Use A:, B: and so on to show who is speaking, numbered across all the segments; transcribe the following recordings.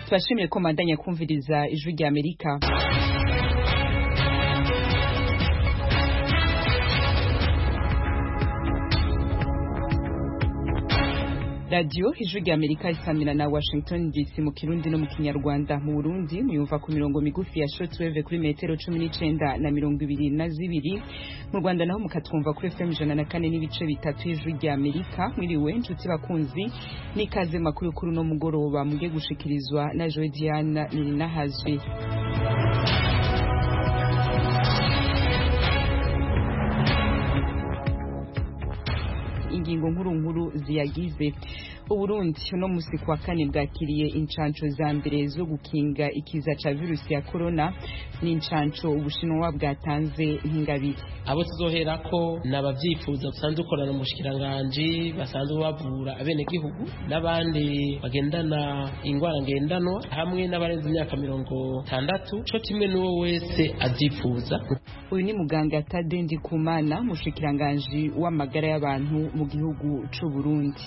A: Tubashimire ko mandanya kumviriza ijwi rya Amerika. Radio ijwi rya Amerika isamira na Washington DC mu Kirundi no mu Kinyarwanda. Mu Burundi muyumva ku mirongo migufi ya shortwave kuri metero 19 na 22. Mu Rwanda naho mukatwumva kuri FM 104 n'ibice bitatu ijwi rya Amerika. Mwiriwe nshuti bakunzi nikaze makuru kuri no mugoroba muge gushikirizwa na Joy Diana Ninahazwe. Ingingo nkuru ziyagize Uburundi no musi kwa kane bwakiriye incanco za mbere zo gukinga ikiza ca virusi ya corona n'incanco Ubushinwa bwatanze nk'ingabire.
B: Abo tuzoherako n'abavyifuza busanzwe ukorana mu bushikiranganje basanzwe bavura abene gihugu n'abandi bagendana ingwara ngendanwa hamwe n'abarenze imyaka 60 co kimwe n'uwo wese avyifuza.
A: Uyu ni muganga Tade Ndikumana mushikiranganje w'amagara y'abantu mu gihugu c'u Burundi.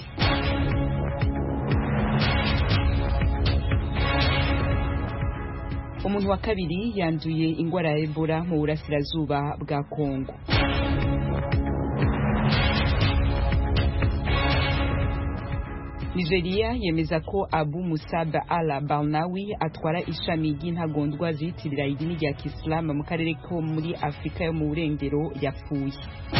A: Umuntu wa kabiri yanduye ingwara ya Ebola mu burasirazuba bwa Kongo. Nigeria yemeza ko Abu Musab al-Barnawi atwara ishami ry'intagondwa zitirira idini rya Islam mu karere ko muri Afrika yo mu burengero yapfuye.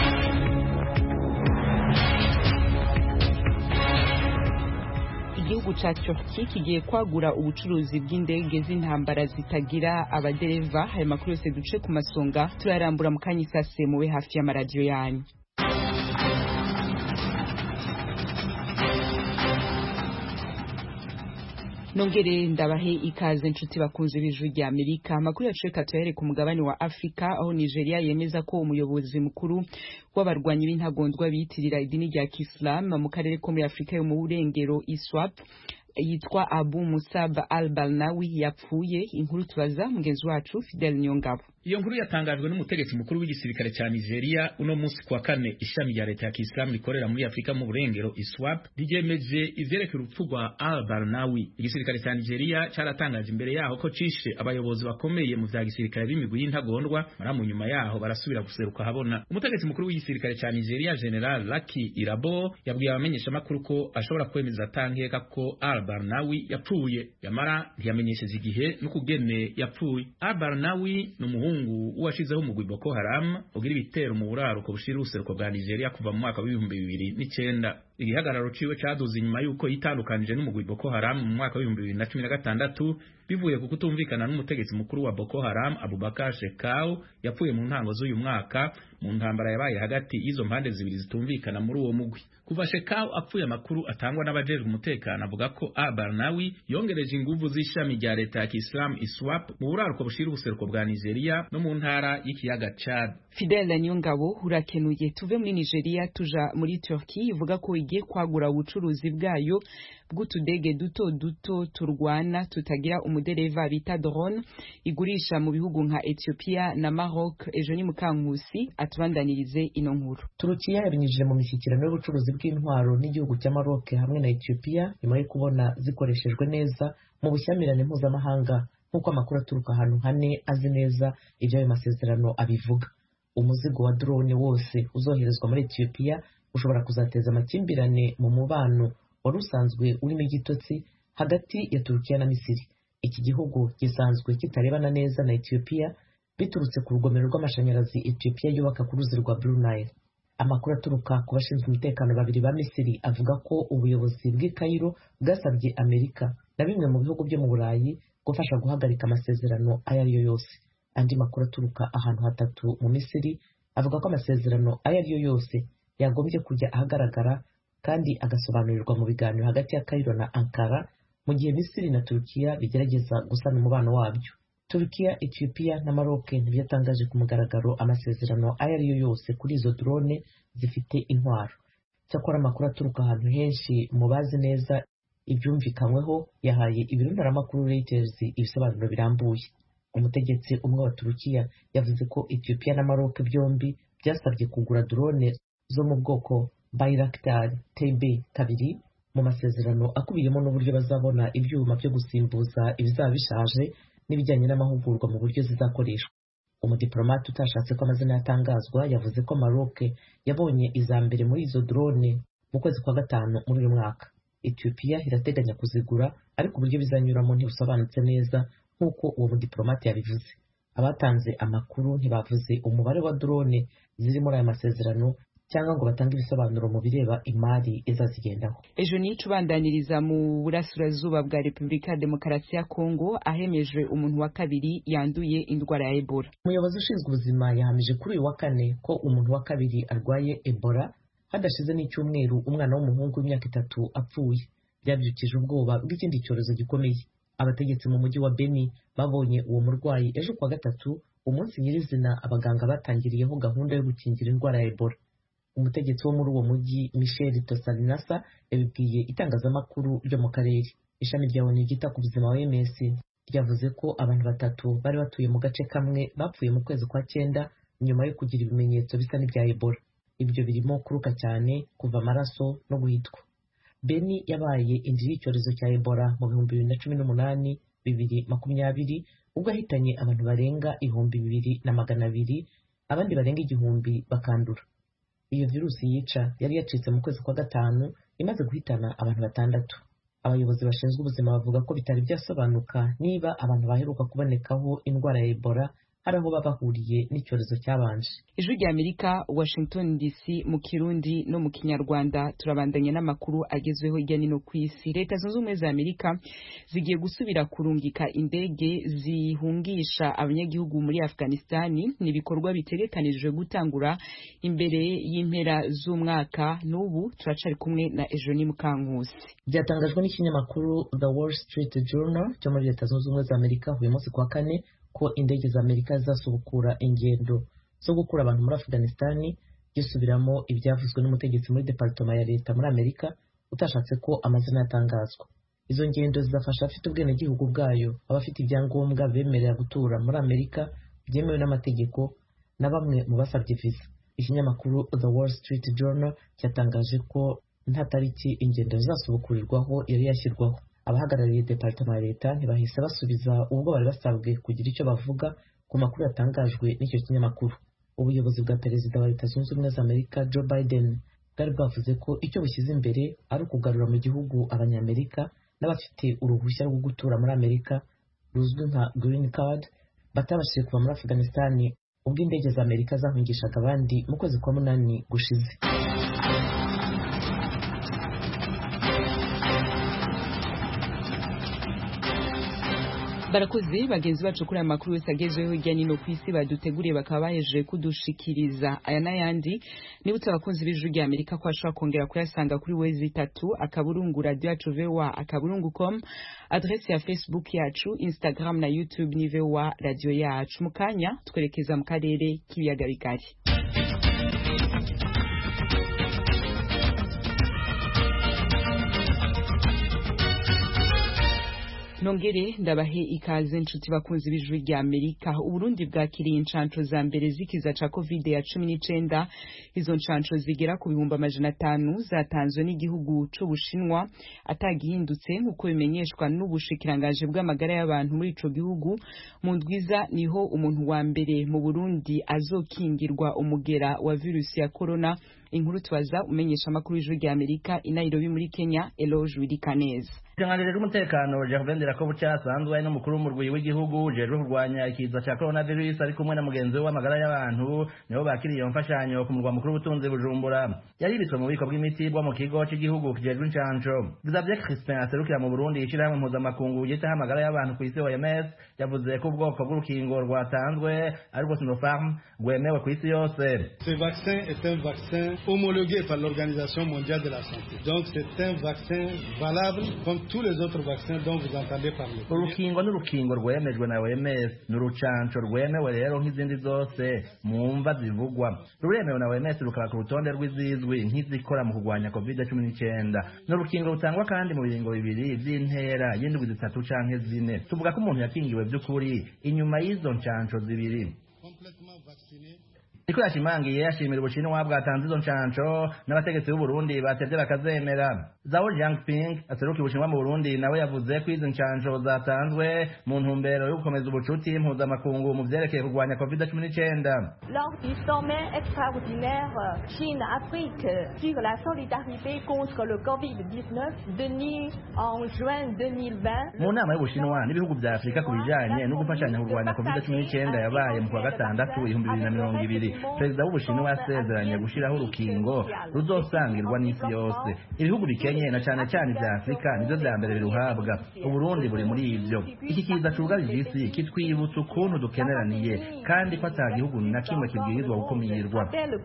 A: Igihugu ca Turkey kigiye kwagura ubucuruzi bw'indege z'intambara zitagira abadereva. Hari makuru yose duce ku masonga turarambura mu kanyisase muwe hafi y'amaradiyo yanyu. Nongere ndabahe ikaze nshuti bakunze b'ijwi rya Amerika. Amakuru yacu reka tuyahere ku mugabane wa Afrika aho Nigeria yemeza ko umuyobozi mukuru w'abarwanyi b'intagondwa bitirira idini rya Islam mu karere ko muri Afrika yo mu burengero ISWAP yitwa Abu Musab al-Barnawi yapfuye. Inkuru tubaza mugenzi wacu Fidel Nyongabo.
C: Iyo nkuru yatangajwe n'umutegetsi mukuru w'igisirikare ca Nigeria uno munsi kwa kane. Ishami rya leta ya Islam rikorera muri Afrika mu burengero ISWAP ryemeje ivyerekeye urupfu rwa al-Barnawi. Igisirikare ca Nigeria caratangaje imbere yaho ko cishe abayobozi bakomeye mu vya gisirikare b'imigwi y'intagondwa mara mu nyuma yaho barasubira guseruka habona. Umutegetsi mukuru w'igisirikare ca Nigeria General Lucky Irabo yabwiye abamenyesha makuru ko ashobora kwemeza atankeka ko al-Barnawi yapfuye, yamara ntiyamenyesheje igihe n'ukugene yapfuye. Al-Barnawi n'umuhungu uwashizeho umugwi Boko Haram ugira ibitero mu buraruko bushira uruseruko bwa Nigeria kuva mu mwaka wa 2009. Igihagararo ciwe caduze inyuma yuko yitandukanije n'umugwi Boko Haram mu mwaka wa 2016 bivuye ku kutumvikana n'umutegetsi mukuru wa Boko Haram Abubakar Shekau yapfuye mu ntango z'uyu mwaka mu ntambara yabaye hagati y'izo mpande zibiri zitumvikana muri uwo mugwi. Kuva Shekau apfuye, amakuru atangwa n'abajejwe umutekano avuga ko al-Barnawi yongereje inguvu z'ishami rya leta ya Islam ISWAP mu buraruko bushira ubuseruko bwa Nigeria no mu ntara y'ikiyaga Chad.
A: Fidel Nyongabo urakenuye. Tuve muri Nigeria tuja muri Turkey ivuga ko igiye kwagura ubucuruzi bwayo bw'utudege duto turwana tutagira umudereva bita drone igurisha mu bihugu nka Ethiopia na Maroc. Ejo ni Mukankusi atubandanirize ino nkuru.
D: Turukiya yabinyujije mu mishyikirano y'ubucuruzi bw'intwaro n'igihugu cya Maroc hamwe na Ethiopia nyuma yo kubona zikoreshejwe neza mu bushyamirane mpuzamahanga nk'uko amakuru aturuka ahantu hane azi neza ibyo ayo masezerano abivuga. Umuzigo wa drone wose uzoherezwa muri Ethiopia ushobora kuzateza amakimbirane mu mubano wari usanzwe urimo igitotsi hagati ya Turukiya na Misiri. Iki gihugu gisanzwe kitarebana neza na Ethiopia biturutse ku rugomero rw'amashanyarazi Ethiopia yubaka ku ruzi rwa Blue Nile. Amakuru aturuka ku bashinzwe umutekano babiri ba Misiri avuga ko ubuyobozi bw'i Cairo bwasabye Amerika na bimwe mu bihugu byo mu Burayi gufasha guhagarika amasezerano ayo ari yo yose. Andi makuru aturuka ahantu hatatu mu Misiri avuga ko amasezerano ayo ari yo yose yagombye kujya ahagaragara kandi agasobanurirwa mu biganiro hagati ya Cairo na Ankara mu gihe Misiri na Turukiya bigerageza gusana umubano wabyo. Turukiya, Ethiopia na Maroc ntibyatangaje ku mugaragaro amasezerano ayo ari yo yose kuri izo drone zifite intwaro. Cyakora amakuru aturuka ahantu henshi mu bazi neza ibyumvikanyweho yahaye ibiro ntaramakuru Reuters ibisobanuro birambuye. Umutegetsi umwe wa Turukiya yavuze ko Ethiopia na Maroc byombi byasabye kugura drone zo mu bwoko Bayraktar TB2 mu masezerano akubiyemo n'uburyo bazabona ibyuma byo gusimbuza ibizaba bishaje n'ibijyanye n'amahugurwa mu buryo zizakoreshwa. Umudiplomate utashatse ko amazina yatangazwa yavuze ko Maroc yabonye iza mbere muri izo drone mu kwezi kwa gatanu muri uyu mwaka. Ethiopia irateganya kuzigura ariko uburyo bizanyuramo ntibusobanutse neza nk'uko uwo mudiplomate yabivuze. Abatanze amakuru ntibavuze umubare wa drone ziri muri aya masezerano cyangwa ngo batange ibisobanuro mu bireba imari izazigendaho.
A: Ejo nico bandaniriza mu burasirazuba bwa Repubulika ya Demokarasi ya Kongo ahemejwe umuntu wa kabiri yanduye indwara ya Ebola.
D: Umuyobozi ushinzwe ubuzima yahamije kuri uyu wa kane ko umuntu wa kabiri arwaye Ebola hadashize n'icyumweru umwana w'umuhungu w'imyaka 3 apfuye. Byabyukije ubwoba bw'ikindi cyorezo gikomeye. Abategetsi mu mujyi wa Beni babonye uwo murwayi ejo kwa gatatu, umunsi nyirizina abaganga batangiriyeho gahunda yo gukingira indwara ya Ebola. Umutegetsi wo muri uwo mujyi Michel Tosalinasa yabibwiye itangazamakuru ryo mu karere. Ishami rya ONU ryita ku buzima OMS ryavuze ko abantu 3 bari batuye mu gace kamwe bapfuye mu kwezi kwa 9 nyuma yo kugira ibimenyetso bisa n'ibya Ebola. Ibyo birimo kuruka cyane, kuva amaraso no guhitwa. Beni yabaye indiri y'icyorezo cya Ebola mu 2018 2020 ubwo ahitanye abantu barenga 2,200 abandi barenga 1,000 bakandura. Iyo virusi yica yari yacitse mu kwezi kwa gatanu imaze guhitana abantu 6. Abayobozi bashinzwe ubuzima bavuga ko bitari byasobanuka niba abantu baheruka kubonekaho indwara ya Ebola hari aho babahuriye n'icyorezo cyabanje.
A: Ijwi rya Amerika, Washington DC mu Kirundi no mu Kinyarwanda. Turabandanya n'amakuru agezweho hirya no ku isi. Leta Zunze Ubumwe za Amerika zigiye gusubira kurungika indege zihungisha abanyagihugu muri Afghanistan. Nibikorwa bitegekanijwe gutangura imbere y'impera z'umwaka. N'ubu turacari kumwe na Ejoni Mukankusi.
D: Byatangajwe n'ikinyamakuru The Wall Street Journal cyo muri Leta Zunze Ubumwe za Amerika uyu munsi kwa kane ko indege za Amerika zasubukura ingendo zo gukura abantu muri Afghanistan, gisubiramo ibyavuzwe n'umutegetsi muri Departement ya Leta muri Amerika utashatse ko amazina yatangazwa. Izo ngendo zizafasha afite ubwene gihugu bwayo, abafite ibyangombwa bemerera gutura muri Amerika byemewe n'amategeko na bamwe mu basabye visa. Ikinyamakuru The Wall Street Journal cyatangaje ko nta tariki ingendo zasubukurirwaho yari yashyirwaho. Abahagarariye Departement ya Leta ntibahise basubiza ubwo bari basabwe kugira icyo bavuga ku makuru yatangajwe n'icyo kinyamakuru. Ubuyobozi bwa Perezida wa Leta Zunze Ubumwe za Amerika Joe Biden bwari bwavuze ko icyo bushyize imbere ari ukugarura mu gihugu abanyamerika n'abafite uruhushya rwo gutura muri Amerika ruzwi nka Green Card batabashije kuva muri Afghanistan ubwo indege za Amerika zahungishaga abandi mu kwezi kwa 8 gushize.
A: Barakoze bagenzi bacu kuri amakuru yose agezweho hirya no ku isi baduteguriye bakaba bahejeje kudushikiriza. Aya n'ayandi nibutse abakunzi b'Ijwi rya Amerika ko ashobora kongera kuyasanga kuri wezi 3 akaburungu radio yacu VOA akaburungu.com, adresse ya Facebook yacu, Instagram na YouTube ni VOA radio yacu. Mukanya twerekeza mu karere k'ibiyaga bigari. Nongere ndabahe ikaze nshuti bakunzi b'Ijwi rya Amerika. Uburundi bwakiriye incanco za mbere zikiza ca COVID ya 19. Izo ncanco zigera ku 500 zatanzwe n'igihugu c'Ubushinwa atagihindutse nkuko bimenyeshwa n'ubushikiranganje bw'amagara y'abantu muri ico gihugu. Mu ndwiza niho umuntu wa mbere mu Burundi azokingirwa umugera wa virusi ya corona. Inkuru twaza umenyesha amakuru y'Ijwi rya Amerika i Nairobi muri Kenya, Eloge Wirikaneza.
E: Itangazo ry'umutekano Gervendera ko bucyasanzwe ari n'umukuru w'umurwi w'igihugu jeje kurwanya ikiza cya coronavirus ari kumwe na mugenzi we w'amagara y'abantu nibo bakiriye mfashanyo ku murwa mukuru w'ubutunzi Bujumbura. Yaribitswe mu bubiko bw'imiti bwo mu kigo cy'igihugu kijejwe incanco. Xavier Crispin aserukira mu Burundi ishyirahamwe mpuzamakungu yitaho amagara y'abantu ku isi OMS yavuze ko ubwoko bw'urukingo rwatanzwe ari rwo Sinopharm rwemewe ku isi yose.
F: Ce vaccin est un vaccin homologué par l'Organisation mondiale de la santé. Donc c'est un vaccin valable comme tous les autres vaccins dont vous entendez parler.
E: Urukingo n'urukingo rwemejwe na OMS n'urucanco rwemewe rero nk'izindi zose mu mva zivugwa. Ruremewe na OMS rukaba ku rutonde rw'izizwi nk'izikora mu kurwanya COVID-19. N'urukingo rutangwa kandi mu biringo bibiri by'intera y'indwi 3 canke 4. Tuvuga ko umuntu yakingiwe by'ukuri inyuma y'izo ncanco zibiri. Niko yashimangiye yashimira Ubushinwa bwatanze izo ncanco n'abategetsi b'u Burundi batevye bakazemera. Zhao Jiangping aserukiye Ubushinwa mu Burundi nawe yavuze ko izo ncanco zatanzwe mu ntumbero yo gukomeza ubucuti mpuzamakungu mu vyerekeye kurwanya COVID-19.
G: Lors du sommet extraordinaire Chine-Afrique sur la solidarité contre le COVID-19 tenu en juin 2020,
E: mu nama y'Ubushinwa n'ibihugu vya Afrika ku bijanye no gufashanya kurwanya COVID-19 yabaye mu kwa gatandatu 2020, perezida w'Ubushinwa yasezeranye gushiraho urukingo ruzosangirwa n'isi yose. Ibihugu bikenye na cane cyane vya Afrika nivyo vya mbere biruhabwa. Uburundi buri muri ivyo. Iki kiza cugarije isi kitwibutsa ukuntu dukeneraniye kandi ko ata gihugu na kimwe kibwirizwa gukumirwa.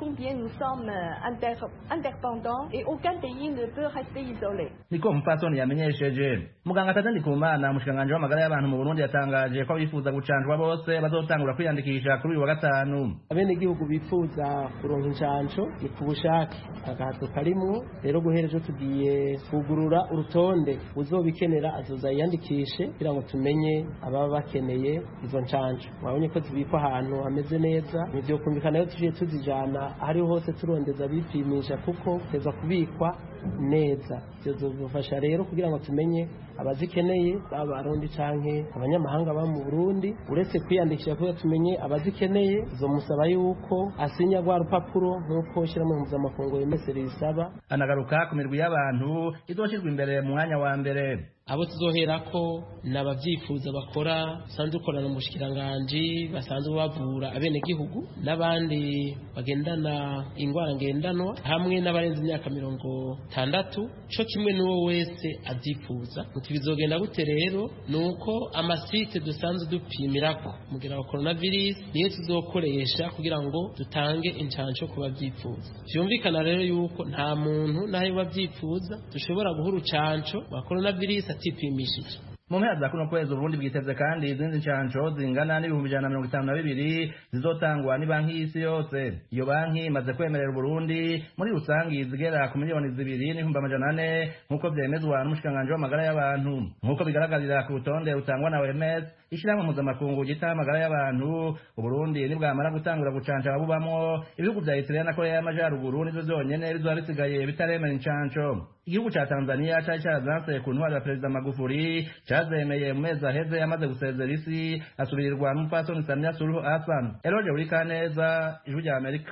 E: Niko Mupfasoni yamenyesheje. Muganga Tadei Ndikumana umushikanganje w'amagara y'abantu mu Burundi yatangaje ko abifuza gucanjwa bose bazotangura kwiyandikisha kuri uyu wa gatanu.
B: Abenegihugu bifuza kuronka incanco ni ku bushake agahato karimwo. Rero guhereje tugiye kugurura urutonde uzobikenera azoza yiyandikishe kugira ngo tumenye ababa bakeneye izo ncanco. Mwabonye ko zibikwa ahantu hameze neza, nivyo kumvikana yo tuje tuzijana ahari hose turondeza bipimisha kuko teza kubikwa neza. Bizofasha rero kugira ngo tumenye abazikeneye babarundi canke abanyamahanga ba mu Burundi. Uretse kwiyandikisha kuko tumenye abazikeneye zomusaba yuko asinya rwa rupapuro nkuko shira mu mpuzamakungu yemesere isaba.
E: Anagaruka ku mirwi y'abantu izoshirwa imbere mu mwanya wa mbere.
B: Abo tuzoherako n'abavyifuza bakora sanzwe ukorana mu bushikiranganje basanzwe bavura abenegihugu n'abandi bagendana ingwara ngendanwa hamwe n'abarenze imyaka 60 co kimwe n'uwo wese avyifuza. Bizogenda gute rero nuko amasite dusanzwe dupimirako mugira wa coronavirus niyo tuzokoresha kugira ngo dutange incanco ku bavyifuza. Vyumvikana rero yuko nta muntu naho bavyifuza dushobora guhura ucanco wa coronavirus atipimishije.
E: Mu mpera za kuno kwezi Burundi bwiteze kandi izindi ncanco zingana n'ibihumbi 152 zizotangwa ni banki y'isi yose. Iyo banki imaze kwemerera Burundi muri rusangi zigera ku miliyoni 2.4 nkuko vyemezwa n'umushikanganje w'amagara y'abantu. Nkuko bigaragarira ku rutonde rutangwa na OMS ishyirahamwe mpuzamakungu gita amagara y'abantu, Burundi nibwamara gutangura gucanca abubamwo ibihugu vya Eritrea na Korea y'Amajyaruguru nizo zonyene bizoba bisigaye bitaremera incanco. Igihugu ca Tanzania cari carazanse ku ntwaro ya Perezida Magufuli cazemeye mu mezi aheze yamaze gusezera isi asubirirwa n'umupfasoni Samia Suluhu Hassan. Eloge Burikaneza, Ijwi rya Amerika.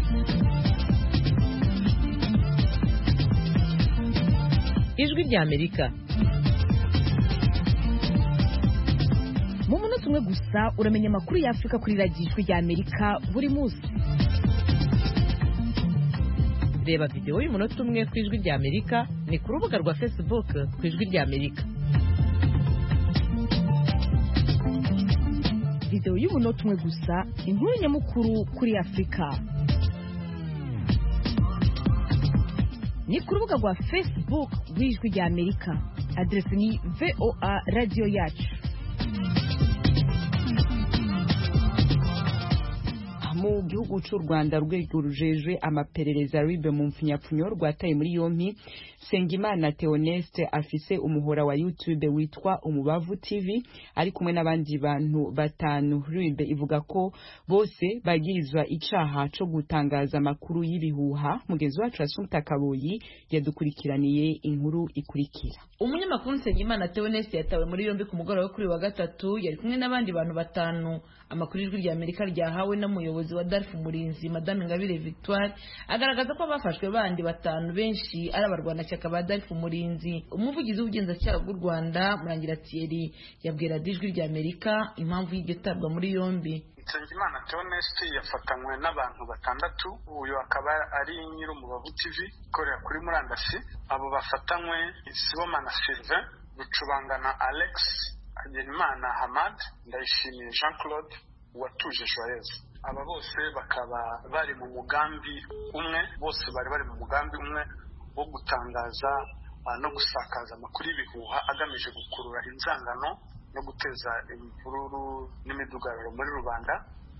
H: Ijwi rya Amerika. Mu munota umwe gusa uramenya amakuru ya Afrika kuri radiyo Ijwi rya Amerika buri munsi. Reba video y'umunota umwe ku Ijwi rya Amerika ni ku rubuga rwa Facebook ku Ijwi rya Amerika. Video y'umunota umwe gusa inkuru nyamukuru kuri Afrika. Ni ku rubuga rwa Facebook rw'Ijwi rya Amerika. Adresi ni VOA Radio Yacu.
A: Mu gihugu cy'u Rwanda urwego rujejwe amaperereza ribe mu mfunyapfunyo rwataye muri yompi Sengimana Theoneste afise umuhora wa YouTube witwa Umubavu TV ari kumwe n'abandi bantu batanu. Ribe ivuga ko bose bagirizwa icaha co gutangaza amakuru y'ibihuha. Mugenzi wacu Asumta Kaboyi yadukurikiraniye inkuru ikurikira.
I: Umunyamakuru Sengimana Theoneste yatawe muri yombi ku mugoroba kuri wa gatatu yari kumwe n'abandi bantu batanu. Amakuru y'Ijwi rya Amerika ryahawe n'umuyobozi wa Darf Murinzi Madame Ngabire Victoire agaragaza ko abafashwe bandi batanu benshi ari abarwanashyaka ba Darf Murinzi. Umuvugizi w'ubugenzacyaha bw'u Rwanda Murangira Thierry yabwira Ijwi rya Amerika impamvu y'igitabwa muri yombi.
J: Sengimana Theoneste yafatanywe n'abantu batandatu. Uyu akaba ari nyir'Umubavu TV ikorera kuri murandasi. Abo bafatanywe Sibomana Sylvain, Rucubangana Alex, Hagenimana Hamad, Ndayishimiye Jean Claude, Uwatuje Joyeuse. Aba bose bakaba bari mu mugambi umwe, bose bari mu mugambi umwe wo gutangaza no gusakaza amakuru y'ibihuha agamije gukurura inzangano no guteza imvururu n'imidugararo muri rubanda.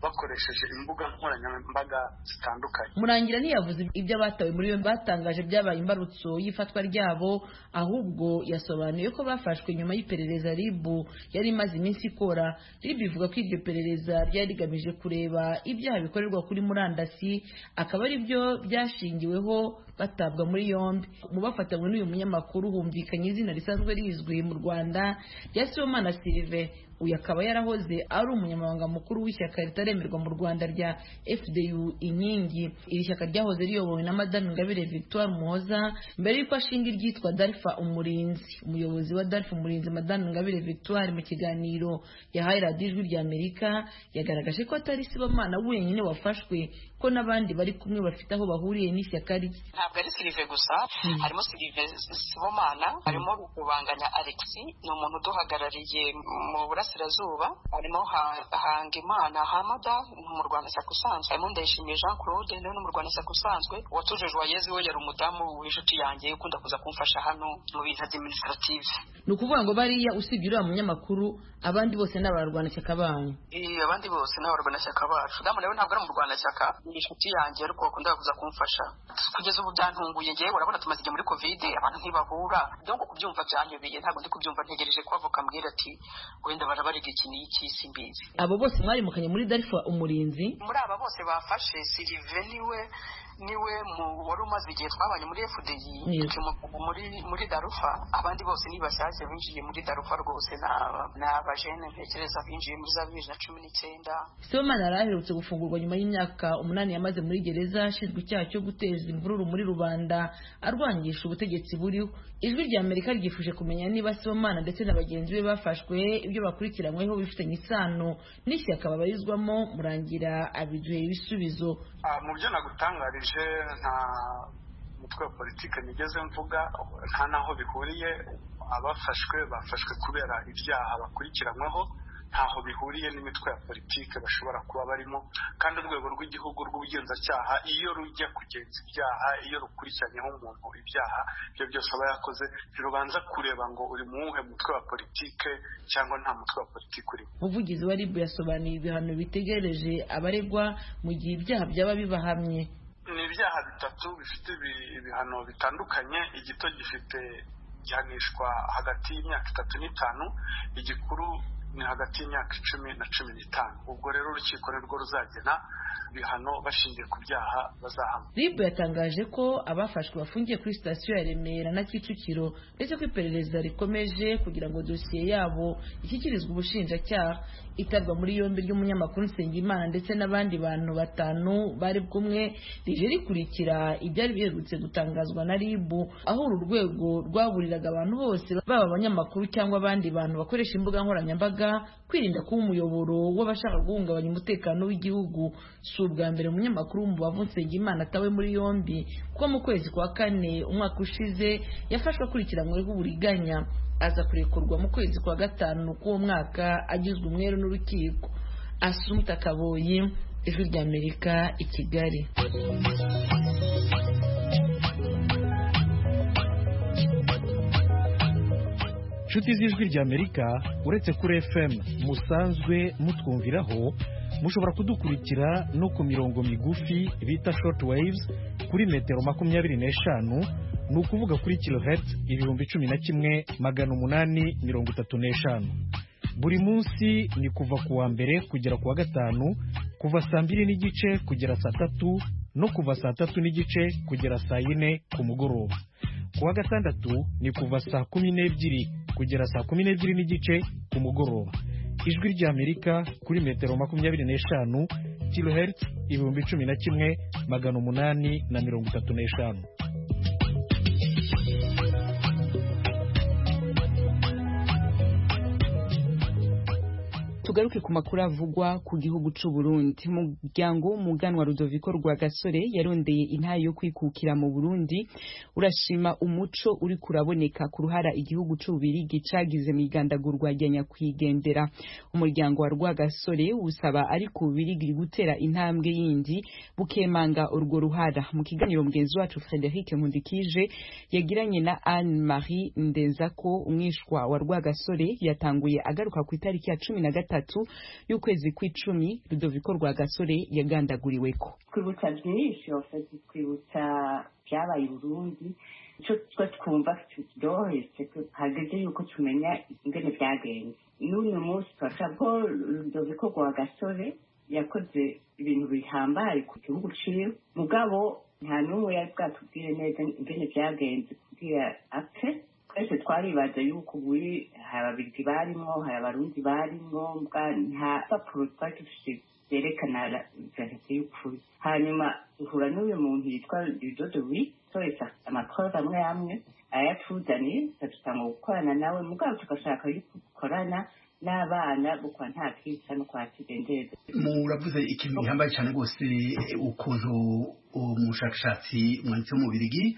J: bakoresheje imbuga nkoranyambaga zitandukanye.
I: Murangira ntiyavuze ibyo abatawe muri yombi batangaje byabaye imbarutso y'ifatwa ryabo, ahubwo yasobanuye ko bafashwe nyuma y'iperereza RIB yari imaze iminsi ikora. RIB ivuga ko iryo perereza ryari rigamije kureba ibyaha bikorerwa kuri murandasi, akaba ari byo byashingiweho batabwa muri yombi. Mu bafatanywe n'uyu munyamakuru humvikanye izina risanzwe rizwi mu Rwanda rya Sibomana Sylvain. Uyu akaba yarahoze ari umunyamabanga mukuru w'ishyaka ritaremerwa mu Rwanda rya FDU Inkingi. Iri shyaka ryahoze riyobowe na Madame Ingabire Victoire Umuhoza mbere y'uko ashinga iryitwa Darfa Umurinzi. Umuyobozi wa Darfa Umurinzi Madame Ingabire Victoire mu kiganiro yahaye Radio Ijwi ry'Amerika yagaragaje ko atari Sibomana wenyine wafashwe, ko n'abandi bari kumwe bafite aho bahuriye n'ishyaka rye.
K: Ntabwo ari Sylvain gusa, harimo Sylvain Sibomana, harimo Rukubanganya Alexis, ni umuntu uduhagarariye mu Burasirazuba, harimo Hangimana Hamada mu Rwanda shyaka usanzwe, harimo Ndayishimiye Jean Claude nawe mu Rwanda shyaka usanzwe, Uwatuje Joyeuse we yari umudamu w'inshuti yanjye ukunda kuza kumfasha hano mu bintu administrative.
I: Ni ukuvuga ngo bariya usibye uriya munyamakuru abandi bose ni abarwanashyaka banyu?
K: Abandi bose ni abarwanashyaka bacu. Damu nawe ntabwo ari mu Rwandashyaka, ni inshuti yanjye ariko bakunda kuza kumfasha. Kugeza ubu byantunguye njyewe, urabona tumaze igihe muri Covid abantu ntibahura, donc kubyumva byanyobeye, ntabwo ndi kubyumva, ntegereje ko avoka ambwira ati wenda barabarega iki n'iki simbizi.
I: Abo bose mwarimukanye muri Darfa Umurinzi?
K: Muri aba bose bafashe Sylvain niwe wari umaze igihe twabanye muri FDI muri Darfa, abandi bose ni bashaje binjiye muri Darfa rwose na abajene ntekereza binjiye muri za 2019.
I: Sibomana yaraherutse gufungurwa nyuma y'imyaka 8 yamaze muri gereza ashinzwe icyaha cyo guteza imvururu muri rubanda arwangisha ubutegetsi buriho. Ijwi ry'Amerika ryifuje kumenya niba Sibomana ndetse na bagenzi be bafashwe ibyo bakurikiranyweho bifitanye isano n'ishyaka babarizwamo. Murangira abiduhe ibisubizo.
J: Mu byo nagutangarije nta mutwe wa politike nigeze mvuga, nta naho bihuriye. Bafashwe kubera ibyaha bakurikiranyweho, ntaho bihuriye n'imitwe ya politike bashobora kuba barimo. Kandi urwego rw'igihugu rw'ubugenzacyaha iyo rujya kugenza ibyaha, iyo rukurikiranyeho umuntu ibyaha ibyo byose aba yakoze, ntirubanza kureba ngo uri mu wuhe mutwe wa politike cyangwa nta mutwe wa politike urimo.
I: Umuvugizi wa RIB yasobanuye ibihano bitegereje abaregwa mu gihe ibyaha byaba bibahamye.
J: Ni ibyaha bitatu bifite ibihano bitandukanye. Igito gifite gihanishwa hagati y'imyaka 3 n'5, igikuru ni hagati y'imyaka 10 na 15. Ubwo rero urukiko nirwo ruzagena bihano bashingiye ku byaha bazahamwa.
I: RIB yatangaje ko abafashwe bafungiye kuri sitasiyo ya Remera na Kicukiro, ndetse ko iperereza rikomeje kugira ngo dosiye yabo ishyikirizwe ubushinjacyaha. Itabwa muri yombi ry'umunyamakuru Nsengimana ndetse n'abandi bantu 5 bari kumwe rije rikurikira ibyari biherutse gutangazwa na RIB, aho uru rwego rwaburiraga abantu bose baba abanyamakuru cyangwa abandi bantu bakoresha imbuga nkoranyambaga kwirinda kuba umuyoboro w'abashaka guhungabanya umutekano w'igihugu. Si ubwa mbere umunyamakuru w'umubavu Nsengimana atawe muri yombi, kuko mu kwezi kwa 4 umwaka ushize yafashwe akurikiranyweho uburiganya, aza kurekurwa mu kwezi kwa 5 k'uwo mwaka agizwe umwere n'urukiko. Asumta Kaboyi, Ijwi ry'Amerika, i Kigali.
L: Inshuti z'Ijwi ry'Amerika, uretse kuri FM musanzwe mutwumviraho, mushobora kudukurikira no ku mirongo migufi bita short waves kuri metero 25, ni ukuvuga kuri kilohertz 11,835. Buri munsi ni kuva ku wa mbere kugera ku wa gatanu, kuva saa 2:30 kugera saa 3, no kuva saa 3:30 kugera saa 4 ku mugoroba. Ku wa gatandatu ni kuva saa 12 kugera saa 12:30 ku mugoroba. Ijwi ry'Amerika kuri metero 25, kilohertz 11,835.
A: Tugaruke ku makuru avugwa ku gihugu c'u Burundi. Umuryango w'umuganwa Rudoviko Rwagasore yarondeye intayo yo kwikukira mu Burundi urashima umuco uri kuraboneka ku ruhara igihugu c'u Bubiligi cagize mu igandagurwa rya nyakwigendera. Umuryango wa Rwagasore usaba ari ku Bubiligi gutera intambwe yindi bukemanga urwo ruhara. Mu kiganiro mugenzi wacu Frederic Nkundikije yagiranye na Anne Marie Ndenzako, umwishwa wa Rwagasore, yatanguye agaruka ku itariki ya 13 gatatu y'ukwezi kw'icumi Rudoviko Rwagasore yagandaguriweko.
M: Twibutsa byinshi twibutsa byabaye i Burundi icyo twe twumva kiryoheye hageze yuko tumenya ingene byagenze. N'uyu munsi turashaka ko Rudoviko Rwagasore yakoze ibintu bihambaye ku gihugu ciwe mugabo nta n'umwe yari bwatubwire neza ingene byagenze kugira apfe. Twese twaribaza yuko buri hari ababirigi barimwo hari abarundi barimwo nta papuro twari dufite byerekana verite y'ukuri. Hanyuma duhura n'uyu muntu yitwa Ludovic twese amaprove amwe ayatuzaniye dutanga gukorana nawe mugabo tugashaka yuko dukorana n'abana bukwa nta kwisa no kwakidendeza.
N: Muravuze ikintu gihambaye cyane rwose ukuntu umushakashatsi umwanditsi w'umubirigi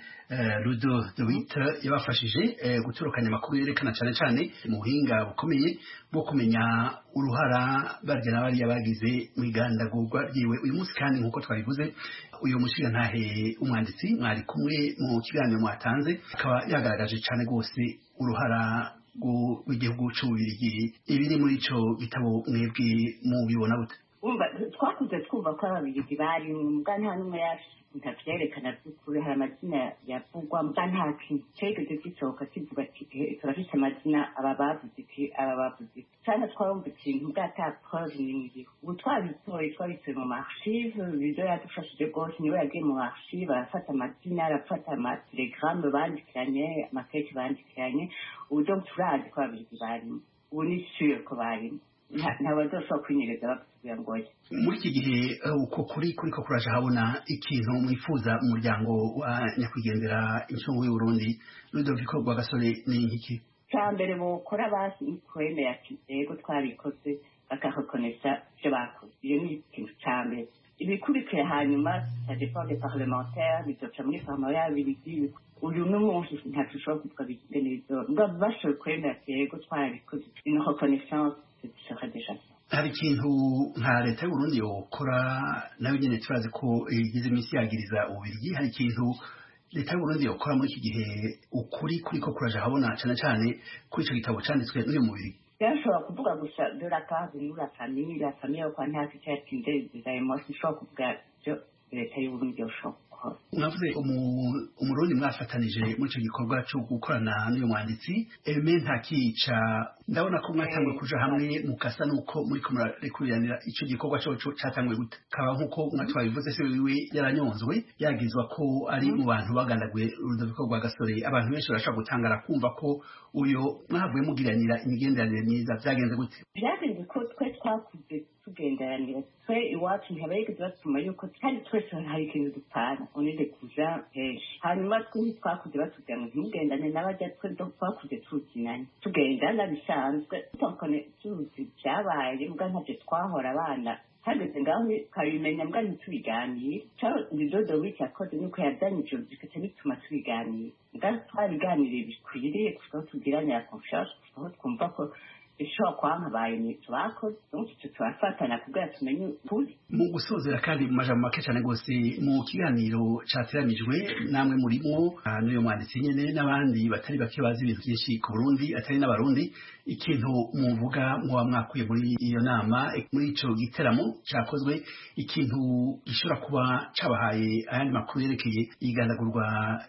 N: Ludovic yabafashije gutorokanya amakuru yerekana cyane cyane mu buhinga bukomeye bwo kumenya uruhara barya n'abariya bagize mu igandagurwa ryiwe. Uyu munsi kandi nk'uko twabivuze uyu mushigantahe umwanditsi mwari kumwe mu kiganiro mwatanze akaba yagaragaje cyane rwose uruhara w'igihugu c'ububirigi. Ibiri muri ico gitabo mwebwe mubibona gute?
M: Twakuze twumva ko ababirigi bari mbwa nta n'umwe ntavyerekana by'ukuri hari amazina yavugwa mbwa nta kintu cegeze gisohoka kivuga ati turafise amazina aba bavuze iki aba bavuze iki cyane twarumva ikintu mbwa ata preuve n'imwe. Ubu twabitoye mu archive bizo yadufashije rwose niwe yagiye mu archive arafata amazina arafata amatelegramme bandikiranye amakete bandikiranye ubu donc turazi ko ababirigi barimo ubu ni sûr ko barimo ntabazoshobora kwinyereza bakubwira ngo
N: muri iki gihe uko kuriko kuraje habona ikintu mwifuza umuryango wa nyakwigendera incungu y'Uburundi Rudoviko Rwagasore ni iki?
M: Cya mbere bokora basi kwemera ati yego twabikoze bakarekonesa ivyo bakoze. Iyo ni ikintu cya mbere. Ibikurikira hanyuma ça dépend des parlementaires bizoca muri parlement y'ababirigi. Uyu n'umunsi ntatushobora kuvuga bigende bizo ngo bashoboye kwemera ati yego twabikoze. Une reconnaissance serait déjà ça.
N: Hari ikintu nka leta y'Uburundi yokora nawe nyene turazi ko igize iminsi yagiriza ububirigi. Hari ikintu leta y'Uburundi yokora muri iki gihe ukuri kuriko kuraje habona cyane cyane kuri ico gitabo canditswe n'uyu mubirigi?
M: Yashobora kuvuga gusa de la part de la famille yo kwa nta kicyatinde bizayemo sinshobora kuvuga byo leta y'Uburundi yoshobora.
N: Mwavuze umurundi mwafatanije muri icyo gikorwa cyo gukorana n'uyu mwanditsi Aime Ntakica. Ndabona ko mwatanguye kuja hamwe mukasa nuko muri ko murarekuranira icyo gikorwa cyo cyatanguye gute kaba nkuko mwatwabivuze se wiwe yaranyonzwe yagizwa ko ari mu bantu bagandaguye Rudoviko Rwagasore. Abantu benshi barashaka gutangara kumva ko uyo mwavuye mugiranira imigenderanire myiza. Byagenze gute?
M: Byagenze ko twe twakuze tugenderanira twe iwacu ntibayigeze batuma yuko kandi twese hari ikintu dupana onide kuja henshi. Hanyuma twe twakuze batubwira ngo ntimugendane n'abajya twe twakuze tuzinanye tugendana bisanzwe tukone tuzi byabaye mbwa ntacyo twahora abana hageze ngaho kabimenya mbwa ntitubiganiye cyo Ludovic yakoze nuko yazanye ivyo bikaca bituma tubiganiye mbwa twabiganiriye bikwiriye kuko tugiranye la confiance kuko twumva ko ishobora kwahabaye n'icyo bakoze n'icyo turafatana kugira tumenye ukuri.
N: Mu gusozera kandi mu majambo make cyane rwose mu kiganiro cyateranijwe namwe murimwo n'uyu mwanditsi nyene n'abandi batari bake bazi ibintu byinshi ku Burundi atari n'abarundi, ikintu muvuga muba mwakuye muri iyo nama muri ico giteramo cyakozwe, ikintu gishobora kuba cabahaye ayandi makuru yerekeye igandagurwa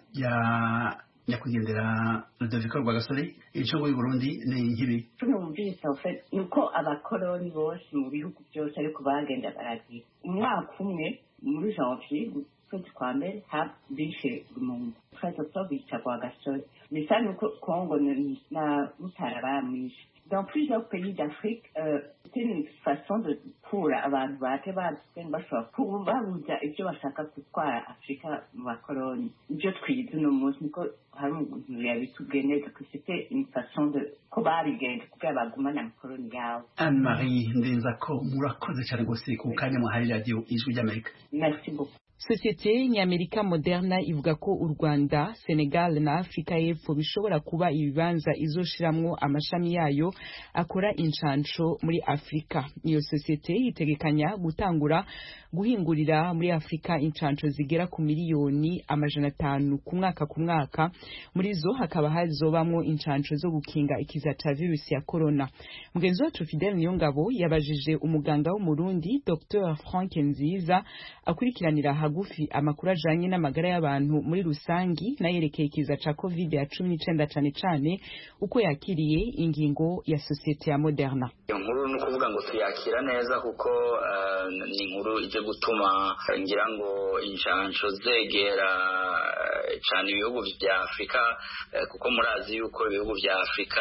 N: ya nyakwigendera Rudoviko Rwagasore incungu y'Uburundi ni nkibi?
M: Numvise nuko abakoroni bose mu bihugu byose ariko bagenda baragira umwaka umwe muri janvier kwezi kwa mbere bishe umuntu twese bica Rwagasore bisa nuko Congo na Mutara bamwishe. Dans plusieurs pays d'Afrique, c'est une façon de pour abantu bate bashobora kubabuza ibyo bashaka gutwara Afrika mu bakoroni. Ibyo twize uno munsi niko hari umuntu yabitubwiye neza ko c'était une façon de ko babigenza kugira bagumane amakoroni yabo.
N: Anne-Marie Ndenzako murakoze cyane rwose ku kanya muhaye radio Ijwi ry'Amerika.
M: Merci beaucoup.
A: Sosiyete ny'Amerika Moderna ivuga ko u Rwanda, Senegal na Afrika y'Epfo bishobora kuba ibibanza izoshiramwo amashami yayo akora incanco muri Afrika. Iyo sosiyete itegekanya gutangura guhingurira muri Afrika incanco zigera ku miliyoni 500 ku mwaka. Muri zo hakaba hazobamwo incanco zo gukinga ikiza ca virusi ya corona. Mugenzi wacu Fidel Niyongabo yabajije umuganga w'umurundi Dr. Frank Nziza akurikiranira hagufi amakuru ajanye n'amagara y'abantu muri rusangi nayerekeye ikiza ca COVID-19 cane uko yakiriye ingingo ya sosiyete ya Moderna.
O: Inkuru no kuvuga ngo tuyakira neza kuko ni inkuru ije gutuma ngira ngo incanco zegera cyane ibihugu vya Afrika kuko murazi yuko ibihugu vya Afrika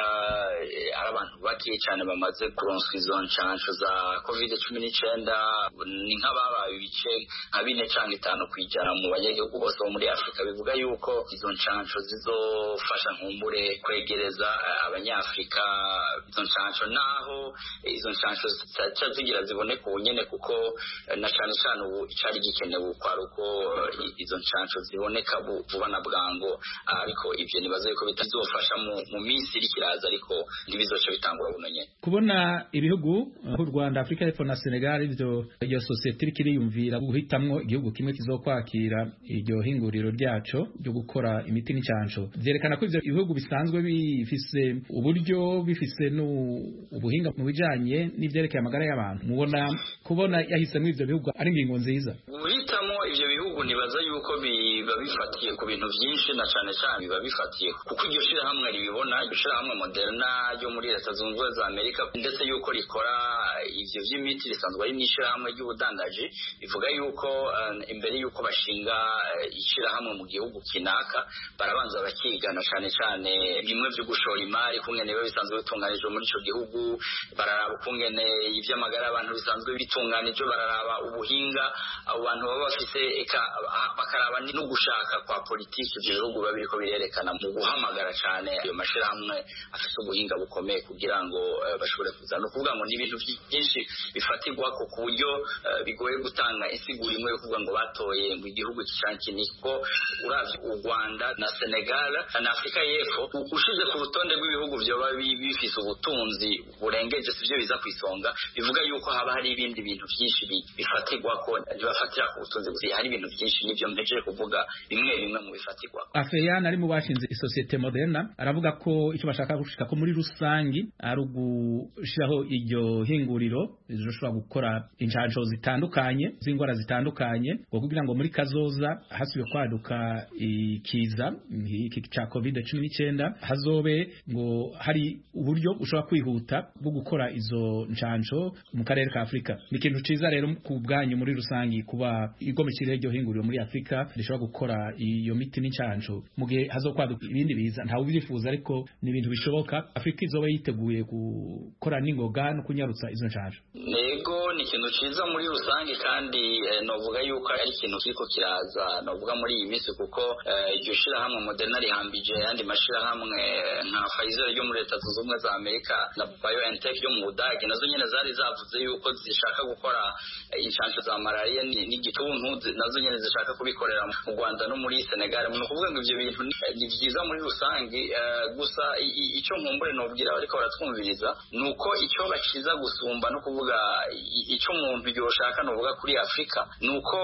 O: ari abantu bakiye cyane bamaze kuronswa izo ncanco za COVID-19 ni nk'ababaye ibice nka 4 canke 5 kwijana mu banyagihugu bose bo muri Afrika. Bivuga yuko izo ncanco zizofasha nkumbure kwegereza abanyafrika izo ncanco, naho izo ncanco zitaca zigira ziboneka ubunyene kuko na cyane ubu icari gikenewe kwa ruko izo ncanco ziboneka vuba na bwango, ariko ivyo nibaza yuko bitazofasha mu minsi iri kiraza, ariko ntibizoce bitangura bunonye.
C: Kubona ibihugu nk'u Rwanda, Afrika y'Epfo na Senegal iyo sosiyete kiriyumvira guhitamwo igihugu kimwe kizokwakira iryo hinguriro ryaco ryo gukora imiti n'incanco, vyerekana ko ivyo ibihugu bisanzwe bifise uburyo, bifise ubuhinga mu bijanye n'ivyerekeye amagara y'abantu. Mubona kubona yahisemo ivyo bihugu ari ingingo nziza?
O: Guhitamo ivyo bihugu nibaza yuko biba bifatiye ku bintu vyinshi, na cane biba bifatiye kuko iryo shirahamwe ribibona, iryo shirahamwe Moderna ryo muri Leta Zunze Ubumwe za Amerika ndetse yuko rikora ivyo vy'imiti risanzwe ari n'ishirahamwe ry'ubudandaji. Bivuga yuko imbere yuko bashinga ishirahamwe mu gihugu kinaka barabanza bakigana cane bimwe vyo gushora imari kungene biba bisanzwe bitunganijwe muri ico gihugu, bararaba kungene ivy'amagara abantu bisanzwe bitunganijwe, bararaba ubuhinga abo bantu baba bafise, bakaraba no gushaka kwa politiki ivyo bihugu biba biriko birerekana mu guhamagara cane ayo mashirahamwe afise ubuhinga bukomeye kugira ngo bashobore kuza. No kuvuga ngo ni ibintu byinshi bifatirwa ku buryo bigoye gutanga insiguro imwe yo kuvuga ngo batoye mu gihugu kicanki, niko uravye u Rwanda na Senegal na Afrika y'Epfo ushize ku rutonde rw'ibihugu vyoba bifise ubutunzi burengeje sivyo biza kwisonga. Bivuga yuko haba hari ibindi bintu byinshi bifatirwa ko bafatira ku butunzi gusa, hari ibintu byinshi nivyo mpejeje kuvuga bimwe mu bifatirwa.
C: Afeyan ari mu bashinze isosiyete Moderna aravuga ko icyo bashaka gushika ko muri rusangi ari ugushiraho iryo hinguriro rizoshobora gukora incanco zitandukanye z'ingwara zitandukanye kugira ngo muri kazoza hasubiye kwaduka ikiza iki ca COVID-19 hazobe ngo hari uburyo ushobora kwihuta bwo gukora izo ncanco mu karere ka Afrika. Ni ikintu ciza rero ku bwanyu muri rusangi kuba igomekire iryo hinguriro muri Afrika rishobora gukora iyo miti n'incanco mu gihe hazokwaduka ibindi biza. Ntawe ubyifuza, ariko ni ibintu bishoboka. Afrika izoba yiteguye gukora n'ingoga no kunyarutsa izo ncanco.
O: Nego ni ikintu ciza muri rusangi, kandi novuga yuko ari ikintu kiriko kiraza novuga muri iyi minsi, kuko iryo shirahamwe Moderna rihambije yandi mashirahamwe nka Pfizer ryo muri Leta Zunze Ubumwe za Amerika na BioNTech yo mu Budage, nazo nyene zari zavuze yuko zishaka gukora incanco za malaria n'igituntu, nazo nyene zishaka kubikorera mu Rwanda no muri Senegal. Mu kuvuga ngo ivyo bintu ni byiza muri rusangi, gusa ico nkumbure nobwira ariko baratwumviriza nuko ico baciza gusumba no kuvuga ico umuntu yoshaka novuga kuri Afrika nuko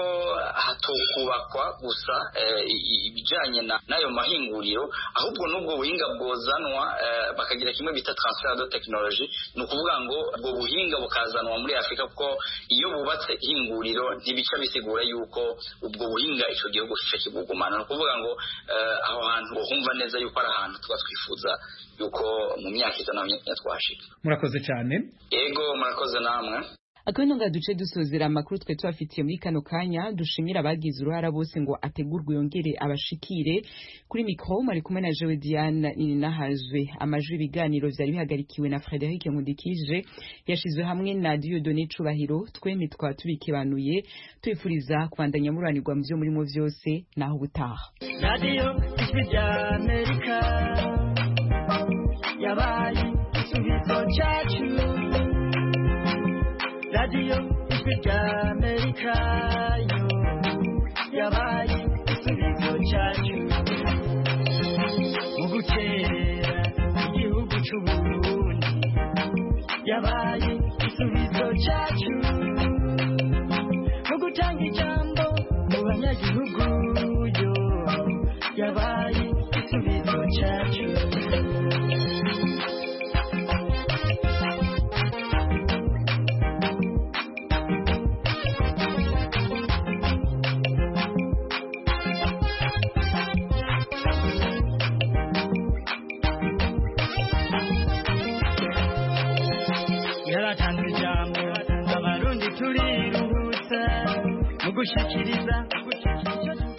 O: hatokubakwa gusa ibijanye nayo mahinguriro, ahubwo n'ubwo buhinga bwozanwa bakagira kimwe bita transfer de technology. Ni ukuvuga ngo ubwo buhinga bukazanwa muri Afrika, kuko iyo bubatse ihinguriro ntibica bisigura yuko ubwo buhinga ico gihugu kica kibugumana. Ni ukuvuga ngo aho hantu bohumva neza yuko ari ahantu twatwifuza yuko mu myaka itanu twashika.
C: Murakoze cyane.
O: Yego murakoze namwe.
A: Akabino nga duce dusozera amakuru twe twafitiye muri kano kanya. Dushimira abagize uruhara bose ngo ategurwe yongere abashikire. Kuri mikro mari kumwe na Jewe Diane Ninahazwe. Amajwi ibiganiro vyari bihagarikiwe na Frederic Nkundikije, yashizwe hamwe na Dieudonné Cubahiro. Twemye twa tubikebanuye twifuriza kubandanya muranirwa mu byo murimo vyose, naho butaha.
P: Radio Ijwi Amerika yabaye igisubizo cyacu. Radio Ijwi Amerika yo yabaye igisubizo cyacu mu gukerera igihugu c'uburundi yabaye igisubizo cyacu mu gutanga ijambo mu banyagihugu yo yabaye igisubizo cyacu yaratanze ijambo abarundi turiruhutsa mu gushikiriza